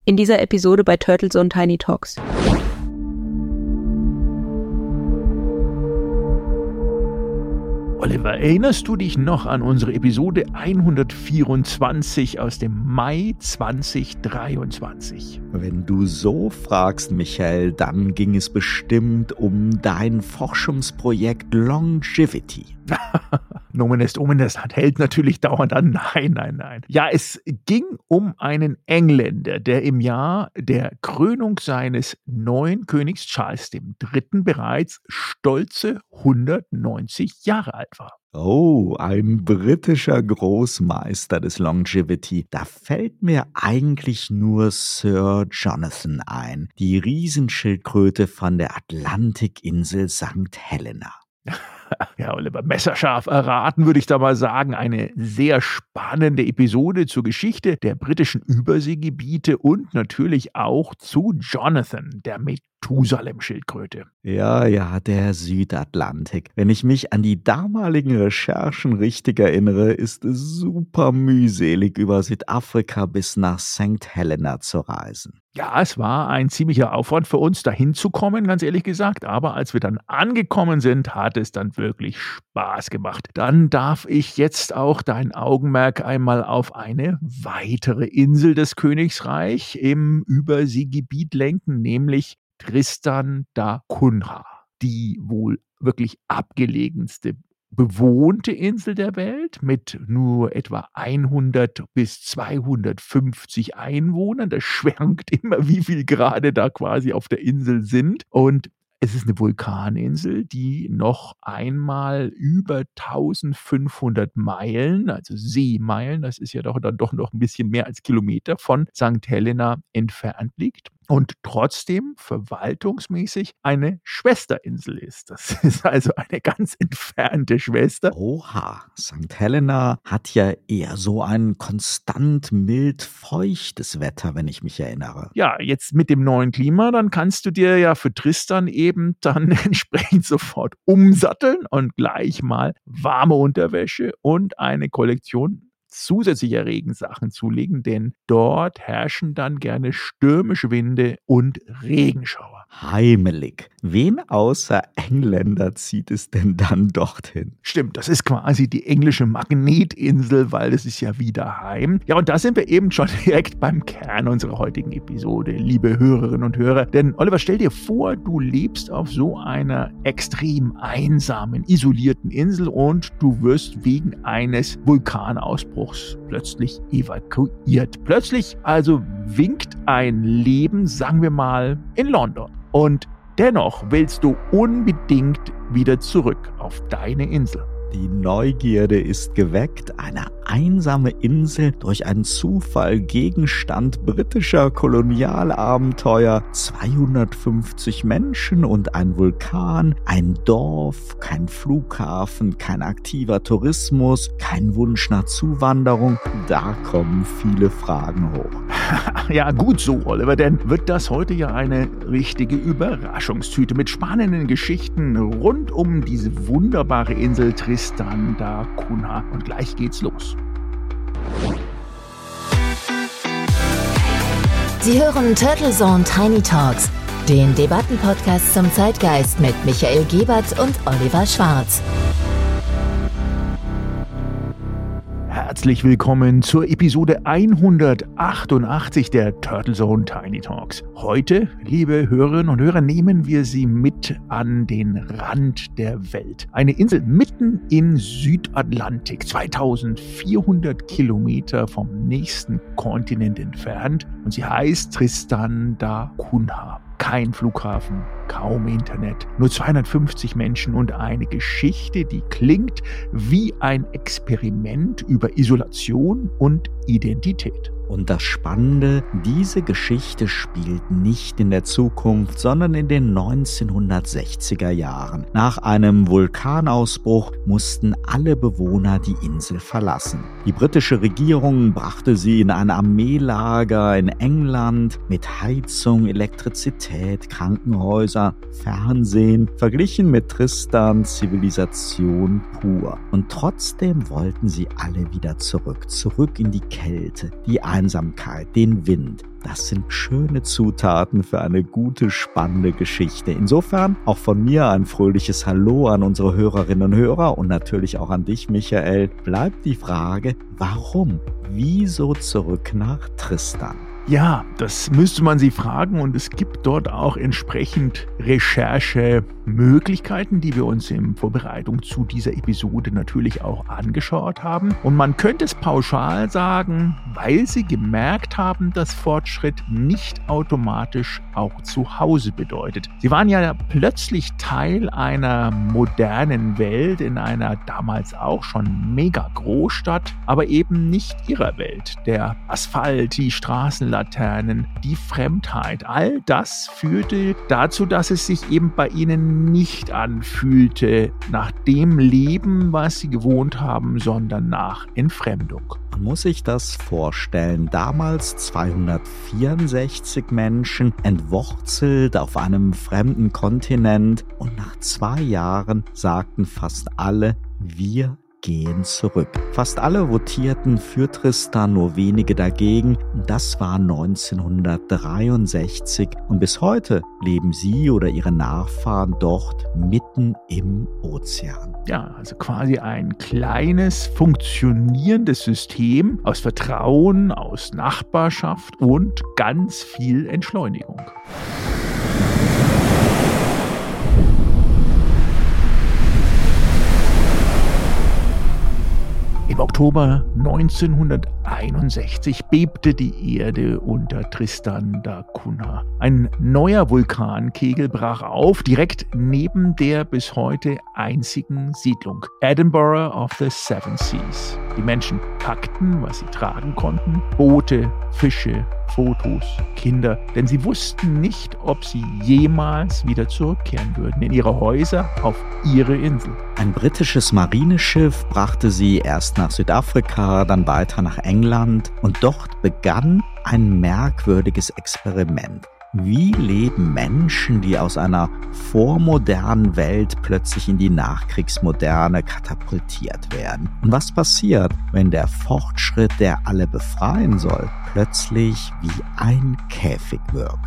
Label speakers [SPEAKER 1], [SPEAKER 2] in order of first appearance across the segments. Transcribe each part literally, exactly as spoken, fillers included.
[SPEAKER 1] in dieser Episode bei Turtlezone Tiny Talks.
[SPEAKER 2] Oliver, erinnerst du dich noch an unsere Episode hundertvierundzwanzig aus dem Mai zweitausenddreiundzwanzig?
[SPEAKER 3] Wenn du so fragst, Michael, dann ging es bestimmt um dein Forschungsprojekt Longevity.
[SPEAKER 2] Nomen est omen, das hält natürlich dauernd an. Nein, nein, nein. Ja, es ging um einen Engländer, der im Jahr der Krönung seines neuen Königs Charles der Dritte bereits stolze hundertneunzig Jahre alt war.
[SPEAKER 3] Oh, ein britischer Großmeister des Longevity. Da fällt mir eigentlich nur Sir Jonathan ein, die Riesenschildkröte von der Atlantikinsel Sankt Helena.
[SPEAKER 2] Ja, Oliver, messerscharf erraten, würde ich da mal sagen. Eine sehr spannende Episode zur Geschichte der britischen Überseegebiete und natürlich auch zu Jonathan, der Methusalem-Schildkröte.
[SPEAKER 3] Ja, ja, der Südatlantik. Wenn ich mich an die damaligen Recherchen richtig erinnere, ist es super mühselig, über Südafrika bis nach Sankt Helena zu reisen.
[SPEAKER 2] Ja, es war ein ziemlicher Aufwand für uns, dahin zu kommen, ganz ehrlich gesagt. Aber als wir dann angekommen sind, hat es dann wirklich Spaß gemacht. Dann darf ich jetzt auch dein Augenmerk einmal auf eine weitere Insel des Königsreichs im Überseegebiet lenken, nämlich Tristan da Cunha, die wohl wirklich abgelegenste bewohnte Insel der Welt mit nur etwa hundert bis zweihundertfünfzig Einwohnern. Das schwankt immer, wie viel gerade da quasi auf der Insel sind. Und es ist eine Vulkaninsel, die noch einmal über eintausendfünfhundert Meilen, also Seemeilen, das ist ja doch dann doch noch ein bisschen mehr als Kilometer von Sankt Helena entfernt liegt. Und trotzdem verwaltungsmäßig eine Schwesterinsel ist. Das ist also eine ganz entfernte Schwester.
[SPEAKER 3] Oha, Sankt Helena hat ja eher so ein konstant mild feuchtes Wetter, wenn ich mich erinnere.
[SPEAKER 2] Ja, jetzt mit dem neuen Klima, dann kannst du dir ja für Tristan eben dann entsprechend sofort umsatteln und gleich mal warme Unterwäsche und eine Kollektion zusätzlicher Regensachen zulegen, denn dort herrschen dann gerne stürmische Winde und Regenschauer.
[SPEAKER 3] Heimelig. Wen außer Engländer zieht es denn dann dorthin?
[SPEAKER 2] Stimmt, das ist quasi die englische Magnetinsel, weil es ist ja wieder heim. Ja, und da sind wir eben schon direkt beim Kern unserer heutigen Episode, liebe Hörerinnen und Hörer. Denn Oliver, stell dir vor, du lebst auf so einer extrem einsamen, isolierten Insel und du wirst wegen eines Vulkanausbruchs plötzlich evakuiert. Plötzlich also winkt ein Leben, sagen wir mal, in London. Und dennoch willst du unbedingt wieder zurück auf deine Insel.
[SPEAKER 3] Die Neugierde ist geweckt, eine einsame Insel durch einen Zufall Gegenstand britischer Kolonialabenteuer, zweihundertfünfzig Menschen und ein Vulkan, ein Dorf, kein Flughafen, kein aktiver Tourismus, kein Wunsch nach Zuwanderung. Da kommen viele Fragen hoch.
[SPEAKER 2] Ja, gut so, Oliver, denn wird das heute ja eine richtige Überraschungstüte mit spannenden Geschichten rund um diese wunderbare Insel Tristan da Cunha. Und gleich geht's los.
[SPEAKER 4] Sie hören Turtlezone Tiny Talks, den Debattenpodcast zum Zeitgeist mit Michael Gebert und Oliver Schwarz.
[SPEAKER 2] Herzlich willkommen zur Episode hundertachtundachtzig der Turtlezone Tiny Talks. Heute, liebe Hörerinnen und Hörer, nehmen wir Sie mit an den Rand der Welt. Eine Insel mitten im Südatlantik, zweitausendvierhundert Kilometer vom nächsten Kontinent entfernt. Und sie heißt Tristan da Cunha. Kein Flughafen, kaum Internet, nur zweihundertfünfzig Menschen und eine Geschichte, die klingt wie ein Experiment über Isolation und Identität.
[SPEAKER 3] Und das Spannende, diese Geschichte spielt nicht in der Zukunft, sondern in den neunzehnhundertsechziger Jahren. Nach einem Vulkanausbruch mussten alle Bewohner die Insel verlassen. Die britische Regierung brachte sie in ein Armeelager in England mit Heizung, Elektrizität, Krankenhäusern außer Fernsehen, verglichen mit Tristan Zivilisation pur. Und trotzdem wollten sie alle wieder zurück, zurück in die Kälte, die Einsamkeit, den Wind. Das sind schöne Zutaten für eine gute, spannende Geschichte. Insofern auch von mir ein fröhliches Hallo an unsere Hörerinnen und Hörer und natürlich auch an dich, Michael. Bleibt die Frage, warum? Wieso zurück nach Tristan?
[SPEAKER 2] Ja, das müsste man sie fragen und es gibt dort auch entsprechend Recherchemöglichkeiten, die wir uns in Vorbereitung zu dieser Episode natürlich auch angeschaut haben. Und man könnte es pauschal sagen, weil sie gemerkt haben, dass Fortschritt nicht automatisch auch zu Hause bedeutet. Sie waren ja plötzlich Teil einer modernen Welt in einer damals auch schon mega Großstadt, aber eben nicht ihrer Welt. Der Asphalt, die Straßenlaternen, die Fremdheit, all das führte dazu, dass es sich eben bei ihnen nicht anfühlte nach dem Leben, was sie gewohnt haben, sondern nach Entfremdung.
[SPEAKER 3] Man muss sich das vorstellen. Damals zweihundertvierundsechzig Menschen, entwurzelt auf einem fremden Kontinent und nach zwei Jahren sagten fast alle, wir gehen zurück. Fast alle votierten für Tristan, nur wenige dagegen. Das war neunzehnhundertdreiundsechzig und bis heute leben sie oder ihre Nachfahren dort mitten im Ozean.
[SPEAKER 2] Ja, also quasi ein kleines, funktionierendes System aus Vertrauen, aus Nachbarschaft und ganz viel Entschleunigung. Im Oktober neunzehnhunderteinundsechzig bebte die Erde unter Tristan da Cunha. Ein neuer Vulkankegel brach auf, direkt neben der bis heute einzigen Siedlung, Edinburgh of the Seven Seas. Die Menschen packten, was sie tragen konnten, Boote, Fische, Fotos, Kinder, denn sie wussten nicht, ob sie jemals wieder zurückkehren würden in ihre Häuser auf ihre Insel.
[SPEAKER 3] Ein britisches Marineschiff brachte sie erst nach Südafrika, dann weiter nach England und dort begann ein merkwürdiges Experiment. Wie leben Menschen, die aus einer vormodernen Welt plötzlich in die Nachkriegsmoderne katapultiert werden? Und was passiert, wenn der Fortschritt, der alle befreien soll, plötzlich wie ein Käfig wirkt?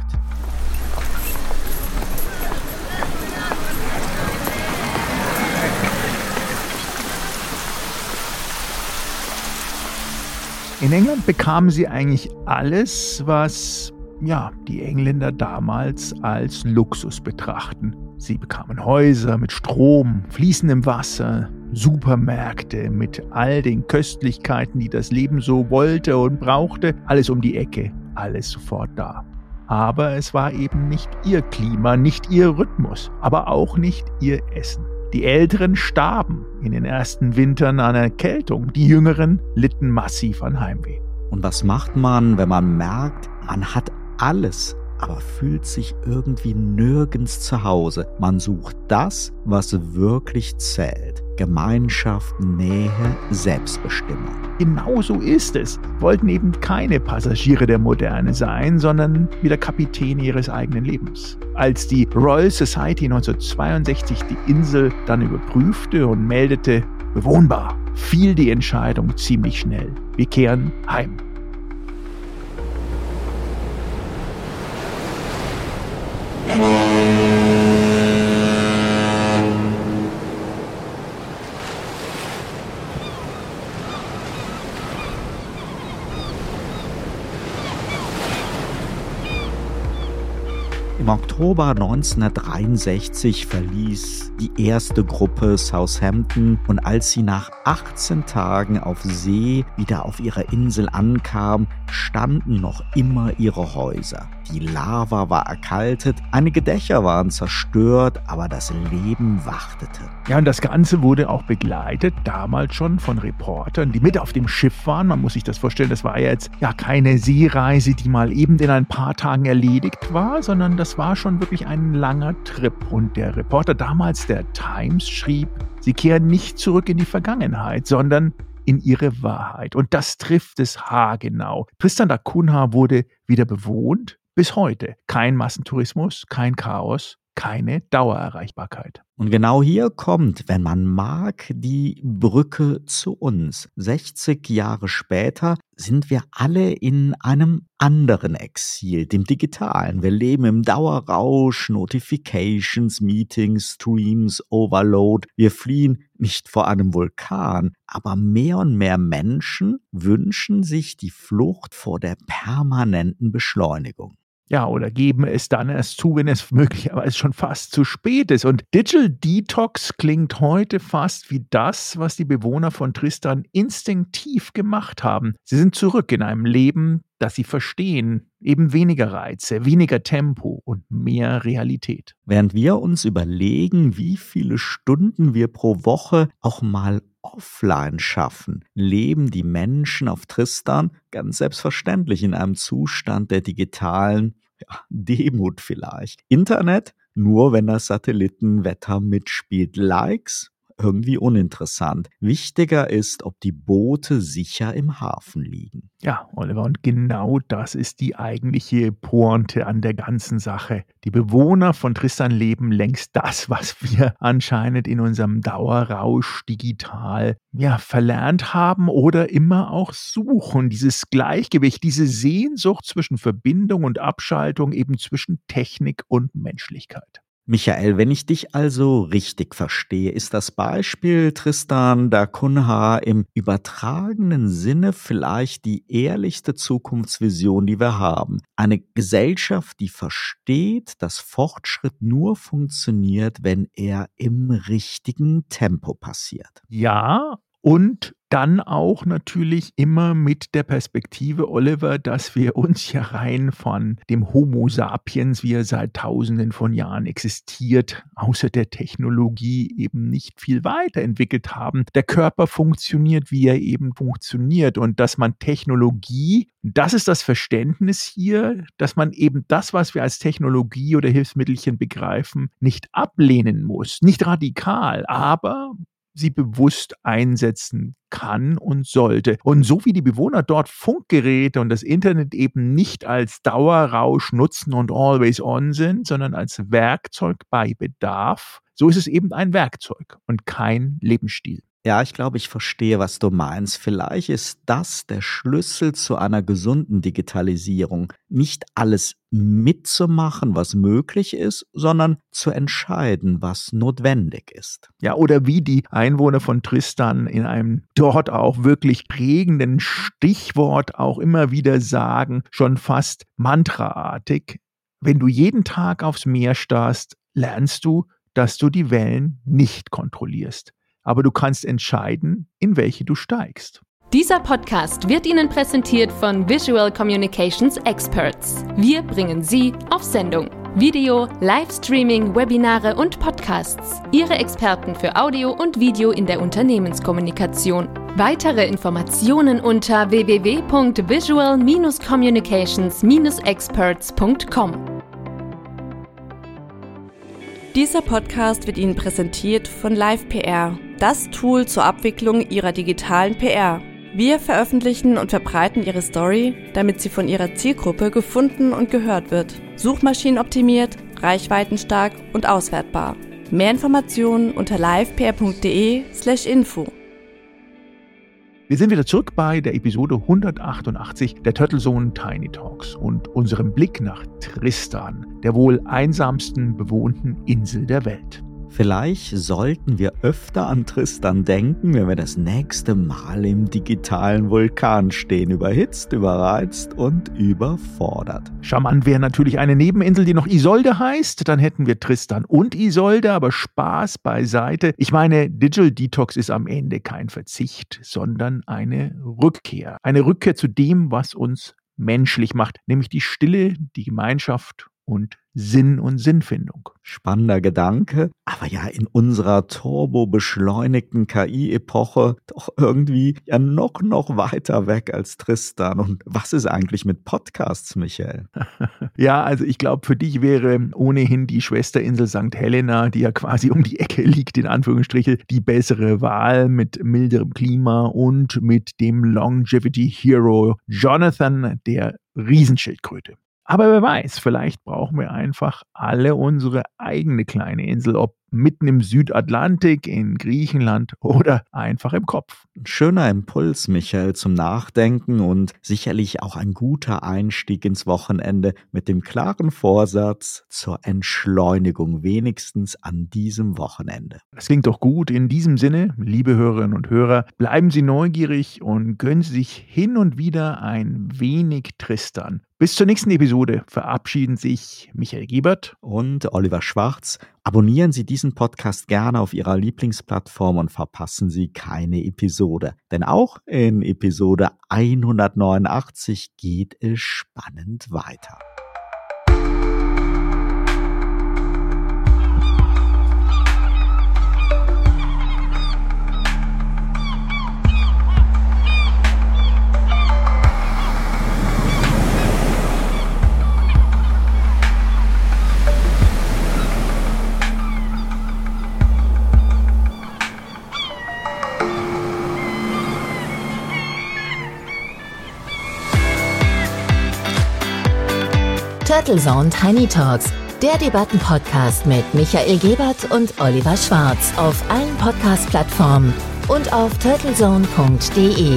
[SPEAKER 2] In England bekamen sie eigentlich alles, was ja, die Engländer damals als Luxus betrachten. Sie bekamen Häuser mit Strom, fließendem Wasser, Supermärkte mit all den Köstlichkeiten, die das Leben so wollte und brauchte. Alles um die Ecke, alles sofort da. Aber es war eben nicht ihr Klima, nicht ihr Rhythmus, aber auch nicht ihr Essen. Die Älteren starben in den ersten Wintern an Erkältung, die Jüngeren litten massiv an Heimweh.
[SPEAKER 3] Und was macht man, wenn man merkt, man hat alles, aber fühlt sich irgendwie nirgends zu Hause? Man sucht das, was wirklich zählt. Gemeinschaft, Nähe, Selbstbestimmung.
[SPEAKER 2] Genau so ist es. Wollten eben keine Passagiere der Moderne sein, sondern wieder Kapitäne ihres eigenen Lebens. Als die Royal Society neunzehnhundertzweiundsechzig die Insel dann überprüfte und meldete, bewohnbar, fiel die Entscheidung ziemlich schnell. Wir kehren heim.
[SPEAKER 3] Im Oktober neunzehnhundertdreiundsechzig verließ die erste Gruppe Southampton und als sie nach achtzehn Tagen auf See wieder auf ihrer Insel ankam, standen noch immer ihre Häuser. Die Lava war erkaltet, einige Dächer waren zerstört, aber das Leben wartete.
[SPEAKER 2] Ja, und das Ganze wurde auch begleitet, damals schon von Reportern, die mit auf dem Schiff waren. Man muss sich das vorstellen, das war jetzt ja keine Seereise, die mal eben in ein paar Tagen erledigt war, sondern das war schon wirklich ein langer Trip. Und der Reporter damals der Times schrieb, sie kehren nicht zurück in die Vergangenheit, sondern in ihre Wahrheit. Und das trifft es haargenau. Tristan da Cunha wurde wieder bewohnt. Bis heute kein Massentourismus, kein Chaos, keine Dauererreichbarkeit.
[SPEAKER 3] Und genau hier kommt, wenn man mag, die Brücke zu uns. sechzig Jahre später sind wir alle in einem anderen Exil, dem digitalen. Wir leben im Dauerrausch, Notifications, Meetings, Streams, Overload. Wir fliehen nicht vor einem Vulkan, aber mehr und mehr Menschen wünschen sich die Flucht vor der permanenten Beschleunigung.
[SPEAKER 2] Ja, oder geben es dann erst zu, wenn es möglicherweise schon fast zu spät ist. Und Digital Detox klingt heute fast wie das, was die Bewohner von Tristan instinktiv gemacht haben. Sie sind zurück in einem Leben, das sie verstehen. Eben weniger Reize, weniger Tempo und mehr Realität.
[SPEAKER 3] Während wir uns überlegen, wie viele Stunden wir pro Woche auch mal offline schaffen, leben die Menschen auf Tristan ganz selbstverständlich in einem Zustand der digitalen ja, Demut vielleicht. Internet nur, wenn das Satellitenwetter mitspielt. Likes irgendwie uninteressant. Wichtiger ist, ob die Boote sicher im Hafen liegen.
[SPEAKER 2] Ja, Oliver, und genau das ist die eigentliche Pointe an der ganzen Sache. Die Bewohner von Tristan leben längst das, was wir anscheinend in unserem Dauerrausch digital ja, verlernt haben oder immer auch suchen. Dieses Gleichgewicht, diese Sehnsucht zwischen Verbindung und Abschaltung, eben zwischen Technik und Menschlichkeit.
[SPEAKER 3] Michael, wenn ich dich also richtig verstehe, ist das Beispiel Tristan da Cunha im übertragenen Sinne vielleicht die ehrlichste Zukunftsvision, die wir haben. Eine Gesellschaft, die versteht, dass Fortschritt nur funktioniert, wenn er im richtigen Tempo passiert.
[SPEAKER 2] Ja, und dann auch natürlich immer mit der Perspektive, Oliver, dass wir uns ja rein von dem Homo sapiens, wie er seit Tausenden von Jahren existiert, außer der Technologie eben nicht viel weiterentwickelt haben. Der Körper funktioniert, wie er eben funktioniert, und dass man Technologie, das ist das Verständnis hier, dass man eben das, was wir als Technologie oder Hilfsmittelchen begreifen, nicht ablehnen muss, nicht radikal, aber sie bewusst einsetzen kann und sollte. Und so wie die Bewohner dort Funkgeräte und das Internet eben nicht als Dauerrausch nutzen und always on sind, sondern als Werkzeug bei Bedarf, so ist es eben ein Werkzeug und kein Lebensstil.
[SPEAKER 3] Ja, ich glaube, ich verstehe, was du meinst. Vielleicht ist das der Schlüssel zu einer gesunden Digitalisierung. Nicht alles mitzumachen, was möglich ist, sondern zu entscheiden, was notwendig ist.
[SPEAKER 2] Ja, oder wie die Einwohner von Tristan in einem dort auch wirklich prägenden Stichwort auch immer wieder sagen, schon fast mantraartig: Wenn du jeden Tag aufs Meer starrst, lernst du, dass du die Wellen nicht kontrollierst. Aber du kannst entscheiden, in welche du steigst.
[SPEAKER 5] Dieser Podcast wird Ihnen präsentiert von Visual Communications Experts. Wir bringen Sie auf Sendung. Video, Livestreaming, Webinare und Podcasts. Ihre Experten für Audio und Video in der Unternehmenskommunikation. Weitere Informationen unter w w w punkt visual communications experts punkt com.
[SPEAKER 6] Dieser Podcast wird Ihnen präsentiert von Live P R, das Tool zur Abwicklung Ihrer digitalen P R. Wir veröffentlichen und verbreiten Ihre Story, damit sie von Ihrer Zielgruppe gefunden und gehört wird. Suchmaschinenoptimiert, reichweitenstark und auswertbar. Mehr Informationen unter livepr punkt de slash info.
[SPEAKER 2] Wir sind wieder zurück bei der Episode hundertachtundachtzig der Turtle Zone Tiny Talks und unserem Blick nach Tristan, der wohl einsamsten bewohnten Insel der Welt.
[SPEAKER 3] Vielleicht sollten wir öfter an Tristan denken, wenn wir das nächste Mal im digitalen Vulkan stehen, überhitzt, überreizt und überfordert.
[SPEAKER 2] Charmant wäre natürlich eine Nebeninsel, die noch Isolde heißt. Dann hätten wir Tristan und Isolde, aber Spaß beiseite. Ich meine, Digital Detox ist am Ende kein Verzicht, sondern eine Rückkehr. Eine Rückkehr zu dem, was uns menschlich macht, nämlich die Stille, die Gemeinschaft und Sinn und Sinnfindung.
[SPEAKER 3] Spannender Gedanke, aber ja in unserer turbobeschleunigten K I-Epoche doch irgendwie ja noch, noch weiter weg als Tristan. Und was ist eigentlich mit Podcasts, Michael?
[SPEAKER 2] Ja, also ich glaube, für dich wäre ohnehin die Schwesterinsel Sankt Helena, die ja quasi um die Ecke liegt, in Anführungsstrichen, die bessere Wahl mit milderem Klima und mit dem Longevity Hero Jonathan, der Riesenschildkröte. Aber wer weiß, vielleicht brauchen wir einfach alle unsere eigene kleine Insel, ob mitten im Südatlantik, in Griechenland oder einfach im Kopf.
[SPEAKER 3] Ein schöner Impuls, Michael, zum Nachdenken und sicherlich auch ein guter Einstieg ins Wochenende mit dem klaren Vorsatz zur Entschleunigung, wenigstens an diesem Wochenende.
[SPEAKER 2] Das klingt doch gut. In diesem Sinne, liebe Hörerinnen und Hörer, bleiben Sie neugierig und gönnen Sie sich hin und wieder ein wenig Tristan. Bis zur nächsten Episode verabschieden sich Michael Gebert
[SPEAKER 3] und Oliver Schwarz. Abonnieren Sie diesen Podcast gerne auf Ihrer Lieblingsplattform und verpassen Sie keine Episode. Denn auch in Episode hundertneunundachtzig geht es spannend weiter.
[SPEAKER 4] Turtle Zone Tiny Talks, der Debattenpodcast mit Michael Gebert und Oliver Schwarz auf allen Podcast-Plattformen und auf turtlezone punkt de.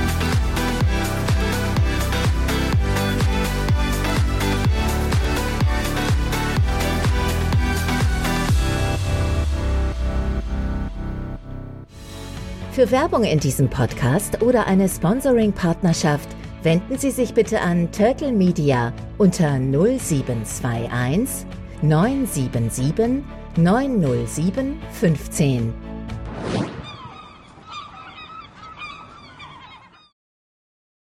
[SPEAKER 4] Für Werbung in diesem Podcast oder eine Sponsoring-Partnerschaft wenden Sie sich bitte an Turtle Media unter null sieben zwei eins neun sieben sieben neun null sieben fünf zehn.